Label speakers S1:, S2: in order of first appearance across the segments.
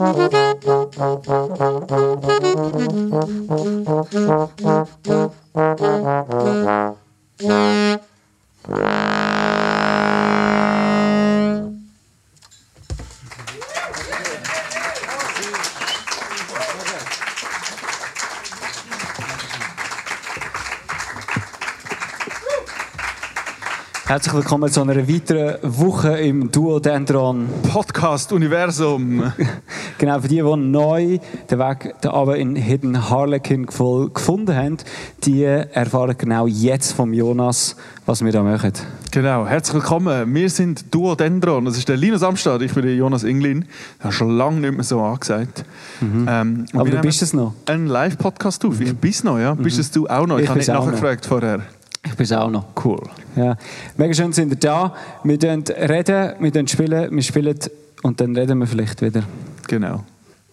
S1: Herzlich willkommen zu einer weiteren Woche im Duodendron
S2: Podcast Universum.
S1: Genau, für die neu den Weg aber in Hidden Harlequin gefunden haben, die erfahren genau jetzt vom Jonas, was wir da machen.
S2: Genau, herzlich willkommen. Wir sind Duodendron. Das ist der Linus Amstad, ich bin der Jonas Inglin. Ich habe schon lange nicht mehr so angesagt.
S1: Aber du bist es noch.
S2: Ein Live-Podcast auf. Ich bin es noch, ja. Bist es du auch noch? Ich habe nicht nachgefragt vorher.
S1: Ich bin es auch noch.
S2: Cool.
S1: Ja. Mega schön sind wir da. Wir reden, wir spielen, wir spielen und dann reden wir vielleicht wieder.
S2: Genau.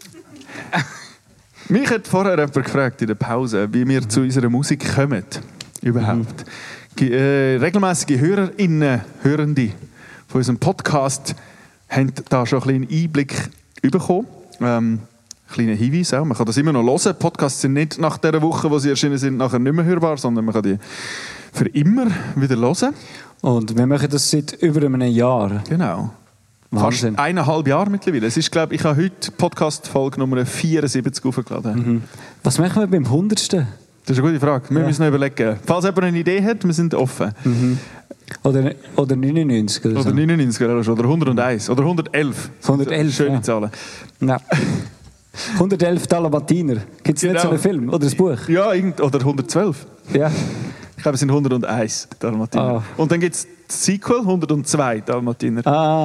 S2: Mich hat vorher jemand gefragt in der Pause, wie wir zu unserer Musik kommen. Überhaupt. Regelmäßige HörerInnen, Hörende von unserem Podcast haben da schon einen kleinen Einblick bekommen. Kleiner Hinweis auch. Man kann das immer noch hören. Podcasts sind nicht nach der Woche, wo sie erschienen sind, nachher nicht mehr hörbar, sondern man kann die für immer wieder hören.
S1: Und wir machen das seit über einem Jahr.
S2: Genau.
S1: Wahnsinn.
S2: Fast 1,5 Jahre mittlerweile. Es ist, glaube ich, habe heute Podcast-Folge Nummer 74 aufgeladen.
S1: Was machen wir beim 100.?
S2: Das ist eine gute Frage. Wir müssen noch überlegen. Falls jemand eine Idee hat, wir sind offen.
S1: Oder 99 oder so.
S2: Oder 99 oder 101 oder 111.
S1: 111,
S2: schöne
S1: ja.
S2: Zahlen.
S1: Ja. 111 Dalmatiner. Gibt es nicht so einen Film oder ein Buch?
S2: Ja, oder 112.
S1: Ja.
S2: Ich glaube, es sind 101 Dalmatiner. Und dann gibt es das Sequel, 102 Dalmatiner.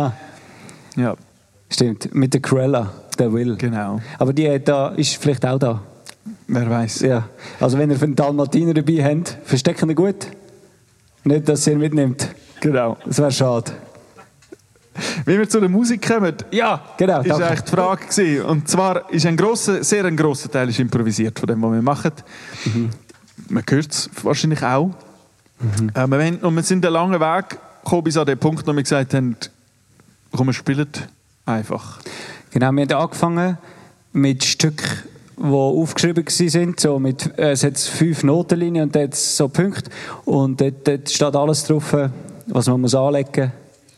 S2: Ja.
S1: Stimmt, mit der Cruella, der Will.
S2: Genau.
S1: Aber die da ist vielleicht auch da.
S2: Wer weiß.
S1: Ja. Also wenn ihr einen Dalmatiner dabei habt, verstecken ihn gut. Nicht, dass ihr ihn mitnimmt.
S2: Genau.
S1: Das wäre schade.
S2: Wie wir zu der Musik kommen,
S1: ja, genau,
S2: ist eigentlich die Frage gewesen. Und zwar ist ein grosser Teil ist improvisiert von dem, was wir machen. Man hört es wahrscheinlich auch. Und wir sind einen langen Weg gekommen bis an den Punkt, wo wir gesagt haben, komm, wir spielen einfach.
S1: Genau, wir haben angefangen mit Stücken, die aufgeschrieben waren. So es hat 5 Notenlinien und dort so Punkte. Und dort steht alles drauf, was man muss anlegen muss.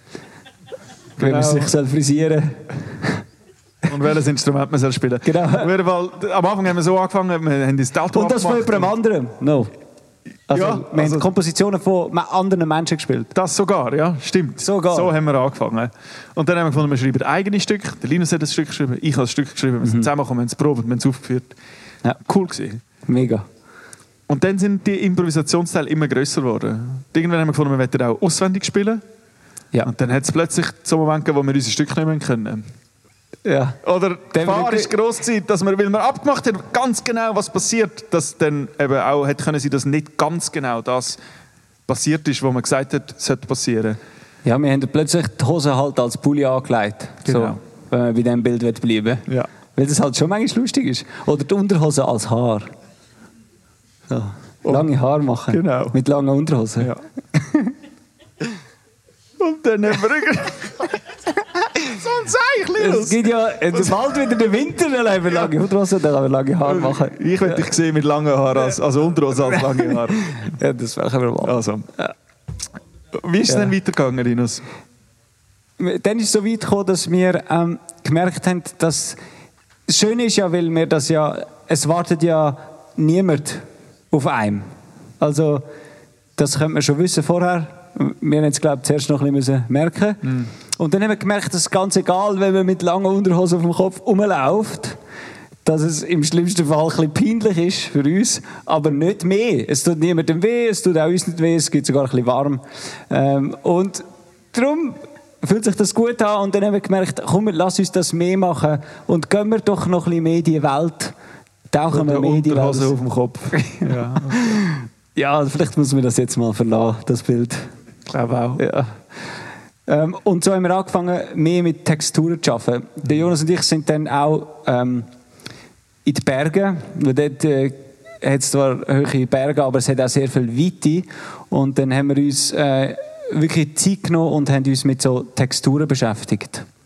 S1: Wenn man sich frisieren soll.
S2: Und welches Instrument man spielen soll.
S1: Genau.
S2: Auf jeden Fall, am Anfang haben wir so angefangen, wir haben das Datum
S1: und das von jemandem anderem? No. Also,
S2: ja,
S1: wir haben Kompositionen von anderen Menschen gespielt.
S2: Das sogar, ja, stimmt.
S1: Sogar.
S2: So haben wir angefangen. Und dann haben wir gefunden, wir schreiben eigene Stücke. Der Linus hat ein Stück geschrieben, ich habe ein Stück geschrieben. Wir sind zusammengekommen, wir haben es probiert, wir haben es aufgeführt.
S1: Ja.
S2: Cool gewesen.
S1: Mega.
S2: Und dann sind die Improvisationsteile immer grösser geworden. Irgendwann haben wir gefunden, wir wollten auch auswendig spielen.
S1: Ja.
S2: Und dann hat es plötzlich so Momente gegeben, wo wir unser Stück nicht mehr können.
S1: Ja.
S2: Oder die Gefahr war gross gewesen, dass wir, weil wir abgemacht haben, ganz genau was passiert, dass dann eben auch hätte können sein, dass nicht ganz genau das passiert ist, was man gesagt hat, sollte passieren.
S1: Ja, wir haben plötzlich die Hose halt als Pulli angelegt.
S2: Genau.
S1: So, wenn man bei diesem Bild bleiben will.
S2: Ja.
S1: Weil das halt schon manchmal lustig ist. Oder die Unterhose als Haar. So. Lange Haare machen.
S2: Genau.
S1: Mit langen Unterhosen.
S2: Ja. Und dann haben wir so ein Zeichen.
S1: Es gibt ja bald wieder den Winter, dann haben wir lange Unterhosen, dann haben wir lange Haare machen.
S2: Ich möchte dich sehen mit langen Haaren, also Unterhose als lange Haare.
S1: Ja, das machen wir mal.
S2: Also. Wie ist es denn weitergegangen, Linus?
S1: Dann ist es so weit gekommen, dass wir gemerkt haben, dass das Schöne ist ja, weil wir das ja, es wartet ja niemand auf einem. Also das könnte man schon wissen vorher. Wir haben es, glaube ich, zuerst noch ein bisschen merken. Und dann haben wir gemerkt, dass es ganz egal, wenn man mit langen Unterhosen auf dem Kopf rumläuft, dass es im schlimmsten Fall ein bisschen peinlich ist für uns, aber nicht mehr. Es tut niemandem weh, es tut auch uns nicht weh, es gibt sogar ein bisschen warm. Und darum fühlt sich das gut an und dann haben wir gemerkt, komm, lass uns das mehr machen und gehen wir doch noch ein bisschen mehr in die Welt. Tauchen wir mehr in die Welt.
S2: Unterhose auf dem Kopf. Ja.
S1: Ja, vielleicht muss man das jetzt mal verlassen, das Bild.
S2: Ich glaube auch.
S1: Ja. Und so haben wir angefangen, mehr mit Texturen zu arbeiten. Der Jonas und ich sind dann auch in den Bergen. Dort hat es zwar hohe Berge, aber es hat auch sehr viel Weite. Und dann haben wir uns wirklich Zeit genommen und haben uns mit so Texturen beschäftigt.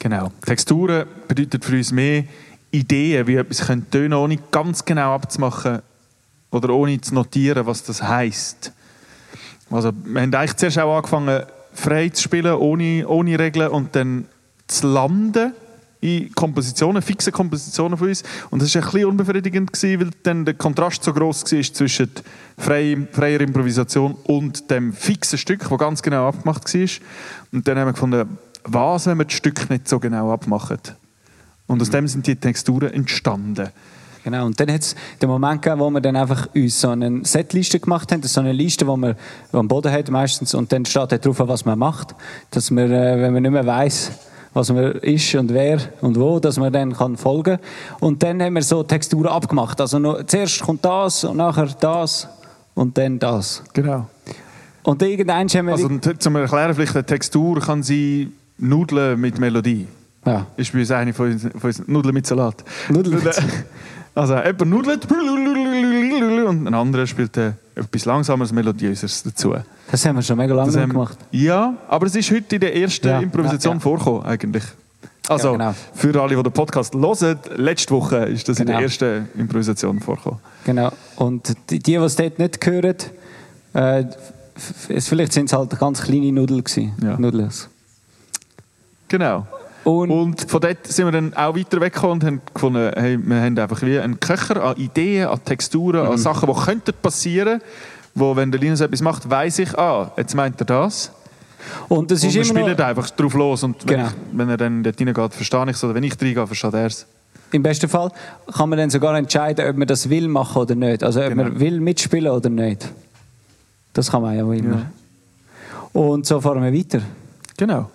S2: Genau. Texturen bedeutet für uns mehr Ideen, wie etwas tönen könnte, ohne ganz genau abzumachen oder ohne zu notieren, was das heisst. Also, wir haben eigentlich zuerst auch angefangen, frei zu spielen, ohne Regeln und dann zu landen in Kompositionen, fixe Kompositionen von uns. Und das war ein bisschen unbefriedigend, weil dann der Kontrast so gross war zwischen freier Improvisation und dem fixen Stück, das ganz genau abgemacht war. Und dann haben wir gefunden, was, wenn wir das Stück nicht so genau abmachen? Und aus dem sind die Texturen entstanden.
S1: Genau, und dann hat es den Moment gegeben, wo wir dann einfach uns so eine Setliste gemacht haben, so eine Liste, die man am Boden hat meistens, und dann steht da drauf, was man macht, dass man, wenn man nicht mehr weiss, was man ist und wer und wo, dass man dann folgen kann. Und dann haben wir so Texturen abgemacht, also zuerst kommt das und nachher das und dann das.
S2: Genau.
S1: Und irgendwann haben wir...
S2: Also zum Erklären, vielleicht eine Textur kann sein Nudeln mit Melodie.
S1: Ja.
S2: Ist bei uns eine von uns Nudeln mit Salat.
S1: Nudeln mit
S2: Also jemand nudelt und ein anderer spielt etwas Langsameres, Melodiöseres dazu.
S1: Das haben wir schon mega lange gemacht.
S2: Ja, aber es ist heute in der ersten Improvisation vorgekommen eigentlich. Also
S1: ja, genau. Für
S2: alle, die den Podcast hören, letzte Woche ist das in der ersten Improvisation vorgekommen.
S1: Genau. Und die es dort nicht hören, vielleicht sind es halt ganz kleine Nudeln gewesen.
S2: Ja.
S1: Nudels.
S2: Genau. Und von dort sind wir dann auch weiter weggekommen und haben gefunden, hey, wir haben einfach wie einen Köcher an Ideen, an Texturen, an Sachen, die könnten passieren, wo, wenn der Linus etwas macht, weiss ich, jetzt meint er das.
S1: Und das ist
S2: wir
S1: immer
S2: spielen einfach drauf los und
S1: genau.
S2: wenn er dann dort reingeht, verstehe ich es, oder wenn ich reingehe, versteht er es.
S1: Im besten Fall kann man dann sogar entscheiden, ob man das will machen oder nicht. Also ob man will mitspielen oder nicht. Das kann man ja auch immer. Ja. Und so fahren wir weiter.
S2: Genau.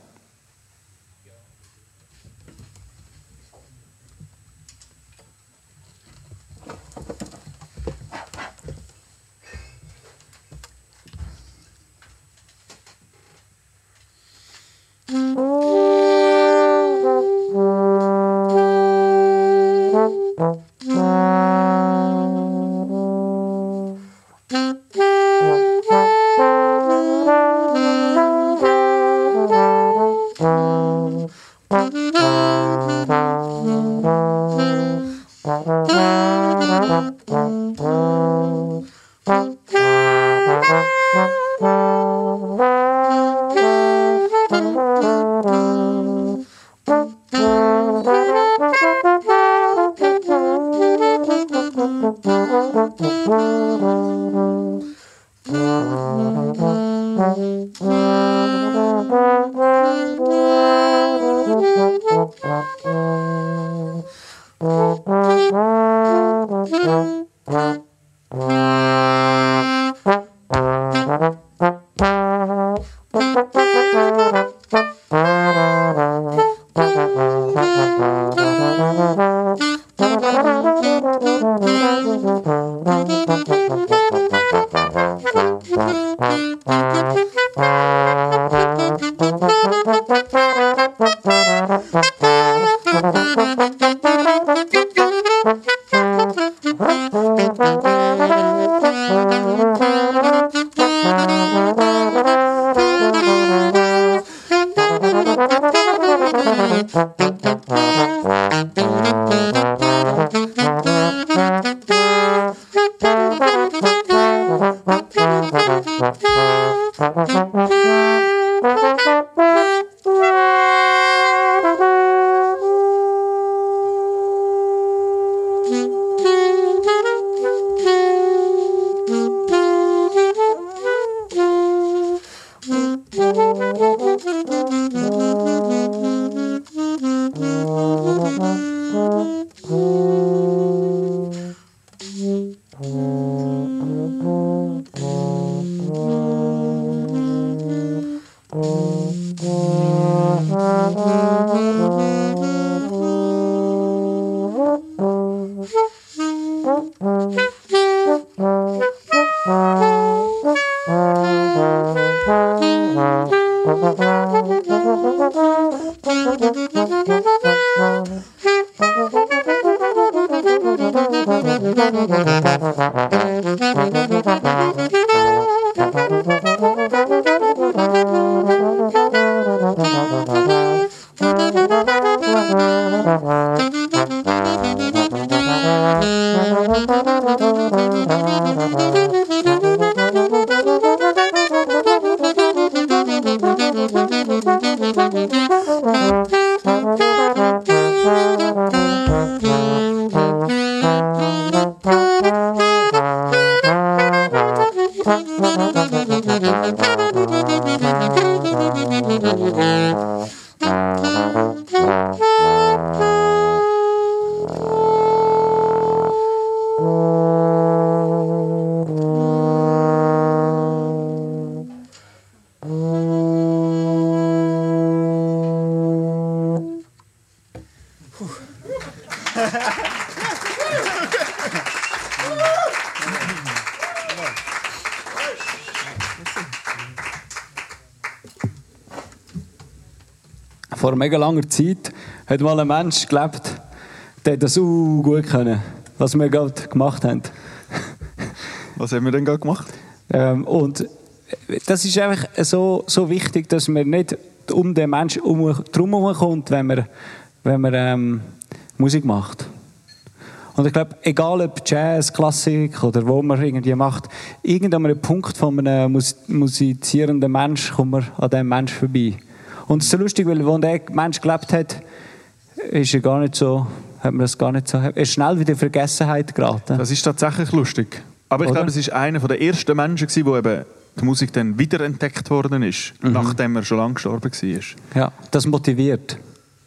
S1: Vor mega langer Zeit hat mal ein Mensch gelebt, der das gut können, was wir gerade gemacht haben.
S2: Was haben wir denn gerade gemacht?
S1: Und das ist einfach so wichtig, dass man nicht um den Menschen drum kommt, wenn man Musik macht. Und ich glaube, egal ob Jazz, Klassik oder wo man irgendwie macht, irgendeinem Punkt von einem musizierenden Mensch kommt man an diesem Mensch vorbei. Und es ist so lustig, weil als der Mensch gelebt hat, ist er gar nicht so, hat man das gar nicht so, er ist schnell wieder in Vergessenheit geraten.
S2: Das ist tatsächlich lustig. Aber ich glaube, es war einer der ersten Menschen, wo eben die Musik dann wiederentdeckt worden ist, nachdem er schon lange gestorben war.
S1: Ja, das motiviert.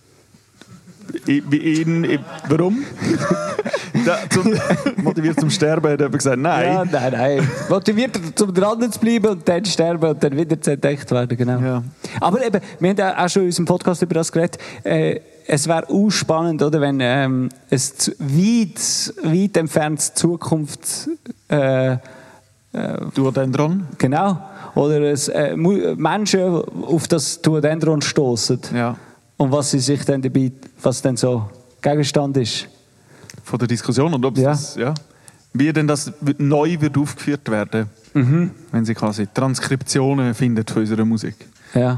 S2: Warum? Motiviert zum Sterben, hat er gesagt, nein.
S1: Ja, nein. Motiviert, um dran zu bleiben und dann sterben und dann wieder zu entdeckt werden, genau. Ja. Aber eben, wir haben auch schon in unserem Podcast über das geredet, es wäre auch spannend, oder, wenn es weit entferntes Zukunft
S2: Duodendron?
S1: Genau. Oder Menschen auf das Duodendron stoßen.
S2: Ja.
S1: Und was sie sich dann dabei, was dann so Gegenstand ist.
S2: Von der Diskussion und ob das, wie denn das neu wird aufgeführt werden, wenn sie quasi Transkriptionen findet von unserer Musik.
S1: Ja.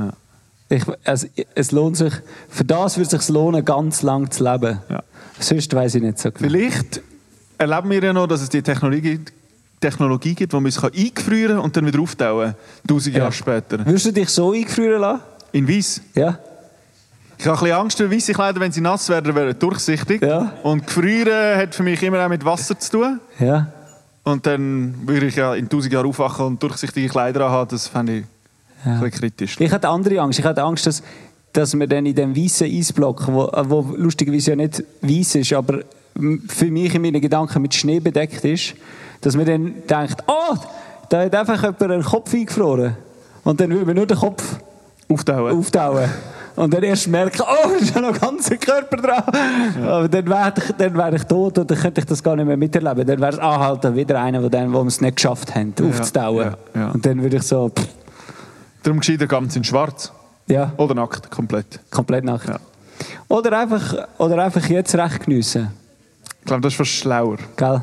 S1: Es lohnt sich, für das würde es sich lohnen, ganz lang zu leben. Ja. Sonst weiss ich nicht so genau.
S2: Vielleicht erleben wir ja noch, dass es die Technologie gibt, die man eingefrieren und dann wieder auftauen, 1000 Jahre später.
S1: Würdest du dich so eingefrieren lassen?
S2: In Weiss?
S1: Ja.
S2: Ich habe ein bisschen Angst, weil weisse Kleider, wenn sie nass werden, wären durchsichtig. Ja. Und gefrieren hat für mich immer auch mit Wasser zu tun.
S1: Ja.
S2: Und dann würde ich ja in 1000 Jahren aufwachen und durchsichtige Kleider haben. Das fände ich ein bisschen kritisch.
S1: Ich hatte andere Angst. Ich hatte Angst, dass wir dann in dem weißen Eisblock, wo lustigerweise ja nicht weiss ist, aber für mich in meinen Gedanken mit Schnee bedeckt ist, dass man dann denkt, da hat einfach jemand einen Kopf eingefroren. Und dann würde man nur den Kopf auftauen. Und dann erst merken, da ist ja noch ein ganzer Körper dran. Ja. Aber dann wäre ich tot und dann könnte ich das gar nicht mehr miterleben. Dann wäre es halt wieder einer, wo wir es nicht geschafft haben, aufzutauen. Ja. Und dann würde ich so...
S2: Darum gescheiter ganz in schwarz.
S1: Ja.
S2: Oder nackt, komplett.
S1: Komplett nackt. Ja. Oder einfach jetzt recht geniessen.
S2: Ich glaube, das ist fast schlauer.
S1: Gell?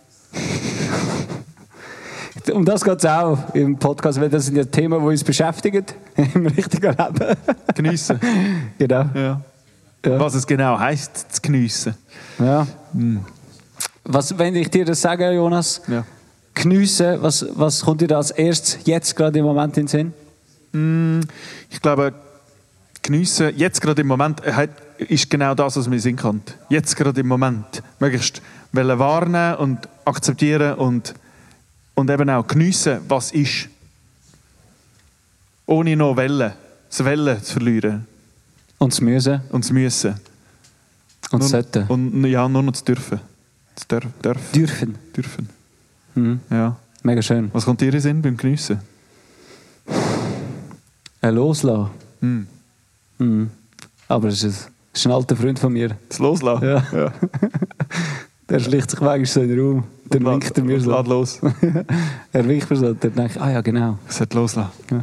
S1: Um das geht es auch im Podcast, weil das sind ja Themen, die uns beschäftigen im richtigen Leben.
S2: Geniessen.
S1: Genau.
S2: Ja. Was es genau heisst, zu geniessen.
S1: Ja. Wenn ich dir das sage, Jonas, geniessen, was kommt dir da als erstes jetzt gerade im Moment in den Sinn?
S2: Ich glaube, geniessen jetzt gerade im Moment ist genau das, was mir Sinn kann. Jetzt gerade im Moment. Möglichst wahrnehmen und akzeptieren und eben auch geniessen, was ist. Ohne noch das Wellen zu verlieren.
S1: Und das Müssen.
S2: Und das Müssen.
S1: Und das Sollten.
S2: Und ja, nur noch zu dürfen.
S1: Dürfen. Mhm.
S2: Ja.
S1: Mega schön.
S2: Was kommt dir in den Sinn beim Geniessen?
S1: Loslassen. Aber es ist ein alter Freund von mir.
S2: Das Loslassen?
S1: Ja. Der schlicht sich manchmal so in den Raum. Dann winkt er mir so.
S2: Lad los.
S1: Er winkt mir so. Dann denke ich, ja, genau.
S2: Es hat loslassen.
S1: Ja.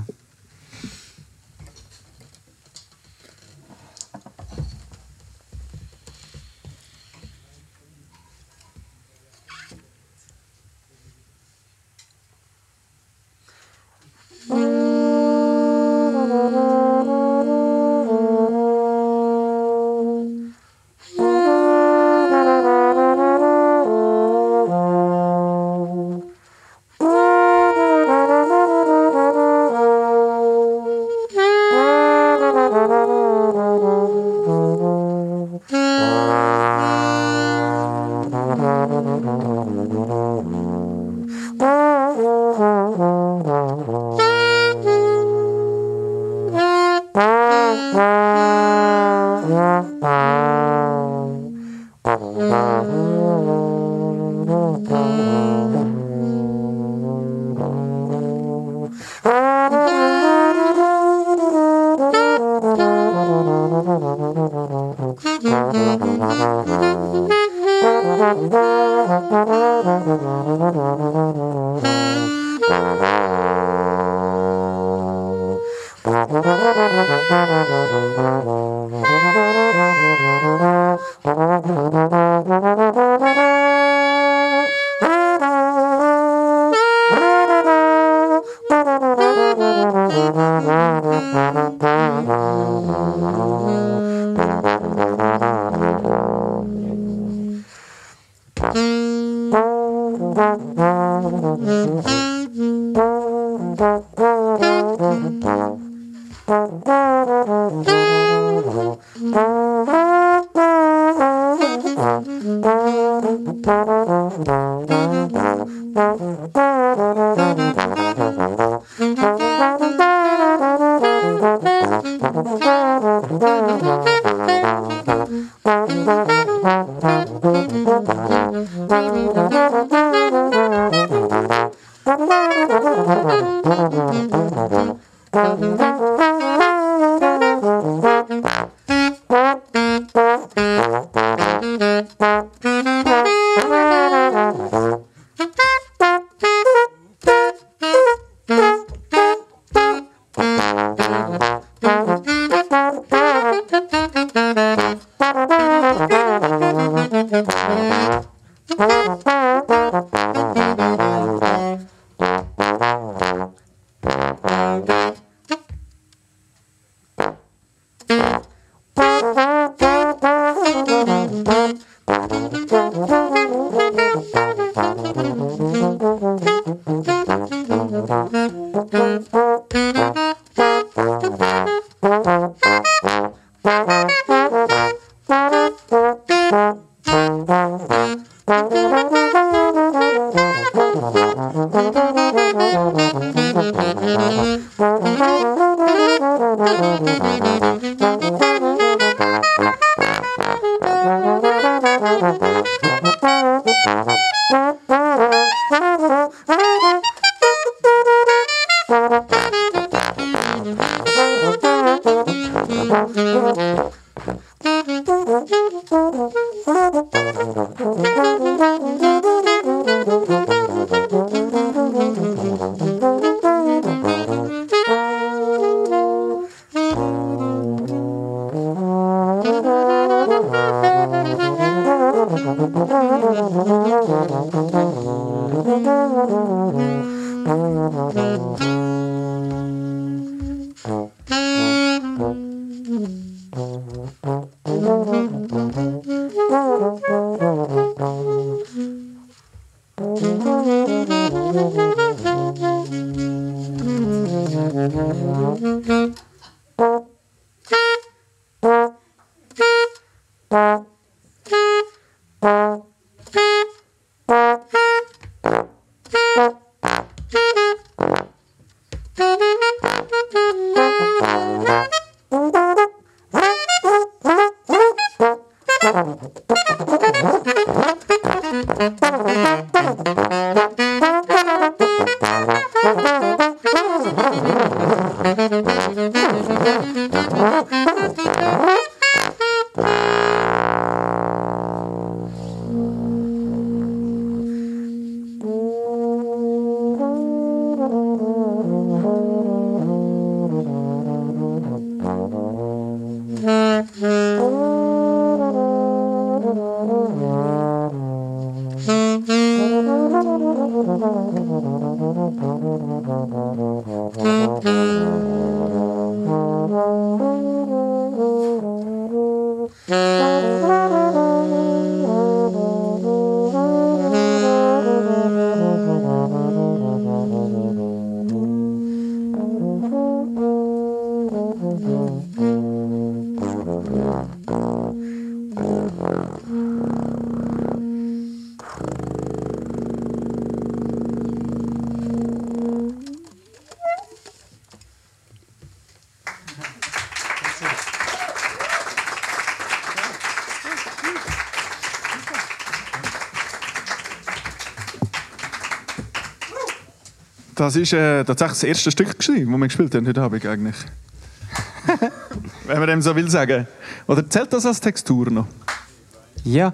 S2: Das war tatsächlich das erste Stück, das wir gespielt haben heute Abend eigentlich. Wenn man dem so will sagen. Oder zählt das als Textur noch?
S1: Ja,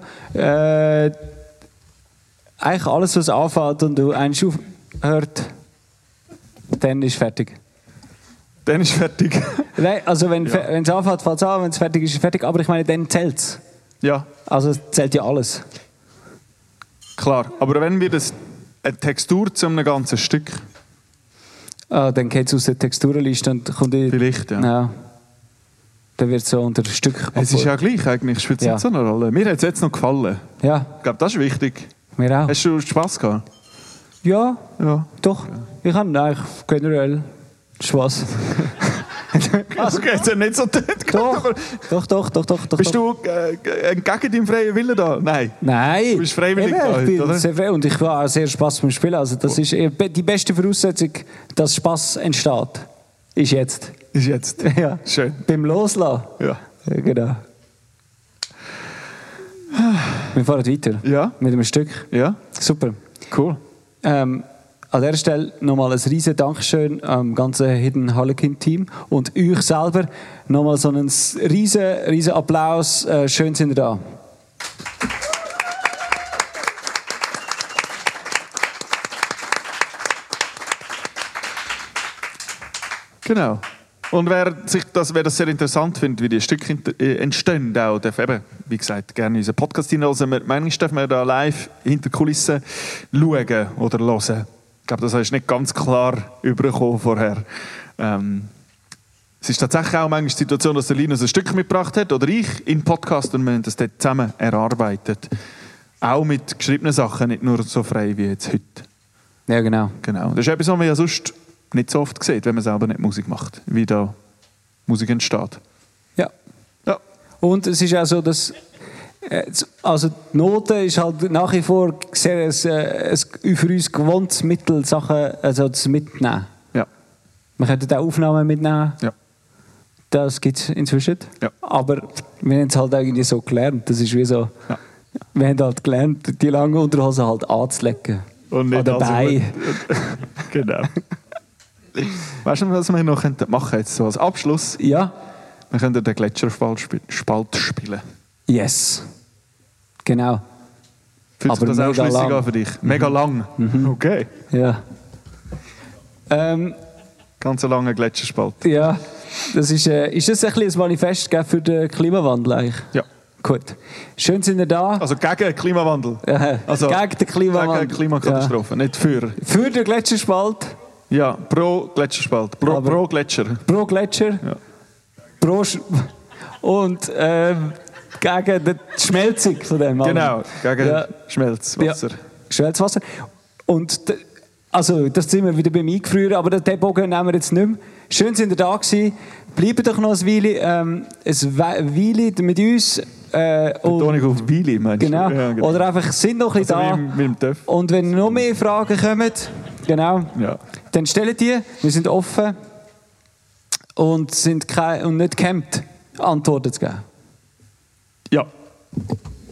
S1: eigentlich alles, was anfällt und du eins aufhört, dann ist fertig.
S2: Dann ist fertig.
S1: Nein, also wenn es anfällt, fällt es an, wenn es fertig ist, ist es fertig. Aber ich meine, dann zählt es.
S2: Ja.
S1: Also zählt ja alles.
S2: Klar, aber wenn wir eine Textur zu einem ganzen Stück...
S1: Dann geht es aus der Texturenliste und kommt
S2: vielleicht, ja.
S1: Dann wird es so unter Stück...
S2: Es ist ja gleich eigentlich, spielt es nicht so eine Rolle. Mir hat es jetzt noch gefallen.
S1: Ja.
S2: Ich glaube, das ist wichtig.
S1: Mir auch.
S2: Hast du Spass gehabt?
S1: Ja,
S2: ja.
S1: Doch. Ja. Ich habe eigentlich generell Spass.
S2: Also geht es nicht so dort.
S1: Doch.
S2: Bist du gegen deinen freien Willen da? Nein.
S1: Du
S2: bist freiwillig
S1: da, ich bin
S2: oder?
S1: Sehr frei und ich habe auch sehr Spass beim Spielen. Also das ist die beste Voraussetzung, dass Spass entsteht. Ist jetzt. Ja.
S2: Schön.
S1: Beim Loslassen.
S2: Ja.
S1: Genau. Wir fahren weiter.
S2: Ja.
S1: Mit einem Stück.
S2: Ja.
S1: Super.
S2: Cool.
S1: An dieser Stelle nochmal ein riesen Dankeschön am ganzen Hidden Harlequin-Team und euch selber nochmal so einen riesen Applaus. Schön sind ihr da.
S2: Genau. Und wer das sehr interessant findet, wie die Stücke entstehen, auch darf eben, wie gesagt, gerne unseren Podcast hinhören. Manchmal dürfen wir da live hinter Kulissen schauen oder hören. Ich glaube, das ist nicht ganz klar übergekommen vorher. Es ist tatsächlich auch manchmal die Situation, dass der Linus ein Stück mitgebracht hat oder ich in Podcast und wir haben das dort zusammen erarbeitet. Auch mit geschriebenen Sachen, nicht nur so frei wie jetzt heute.
S1: Ja, genau.
S2: Das ist etwas, was man ja sonst nicht so oft sieht, wenn man selber nicht Musik macht, wie da Musik entsteht.
S1: Ja. Und es ist auch so, dass also die Note ist halt nach wie vor sehr ein für uns gewohntes Mittel, Sachen also zu mitnehmen.
S2: Ja.
S1: Wir könnten auch Aufnahmen mitnehmen.
S2: Ja.
S1: Das gibt es inzwischen.
S2: Ja.
S1: Aber wir haben es halt irgendwie so gelernt. Das ist wie so, wir haben halt gelernt, die lange Unterhose halt anzulegen.
S2: Und nicht
S1: dabei.
S2: Genau. Weißt du, was wir noch machen könnten jetzt so als Abschluss?
S1: Ja.
S2: Wir könnten den Gletscherspalt spielen.
S1: Yes. Genau.
S2: Fühlt sich das auch schlüssig an für dich? Mega lang? Okay.
S1: Ja.
S2: Ganz ein langer Gletscherspalt.
S1: Ja. Das ist das ein bisschen ein Manifest für den Klimawandel eigentlich?
S2: Ja.
S1: Gut. Schön sind ihr da.
S2: Also gegen den Klimawandel?
S1: Also gegen den Klimawandel.
S2: Gegen Klimakatastrophe, nicht für.
S1: Für den Gletscherspalt?
S2: Ja, pro Gletscherspalt. Pro Gletscher.
S1: Pro Gletscher?
S2: Ja.
S1: Und gegen die Schmelzung von dem.
S2: Genau, gegen Schmelzwasser.
S1: Ja, Schmelzwasser. Und also, das sind wir wieder beim Eingefrieren, aber den Bogen nehmen wir jetzt nicht mehr. Schön, sind ihr da gewesen. Bleibt doch noch ein Weile mit uns.
S2: Betonung auf Weile, meinst du?
S1: Genau. Ja, genau. Oder einfach sind noch ein bisschen
S2: also
S1: da.
S2: Mit dem Töff.
S1: Und wenn noch mehr Fragen kommen, dann stellt die. Wir sind offen und nicht gehemmt, Antworten zu geben.
S2: Ja.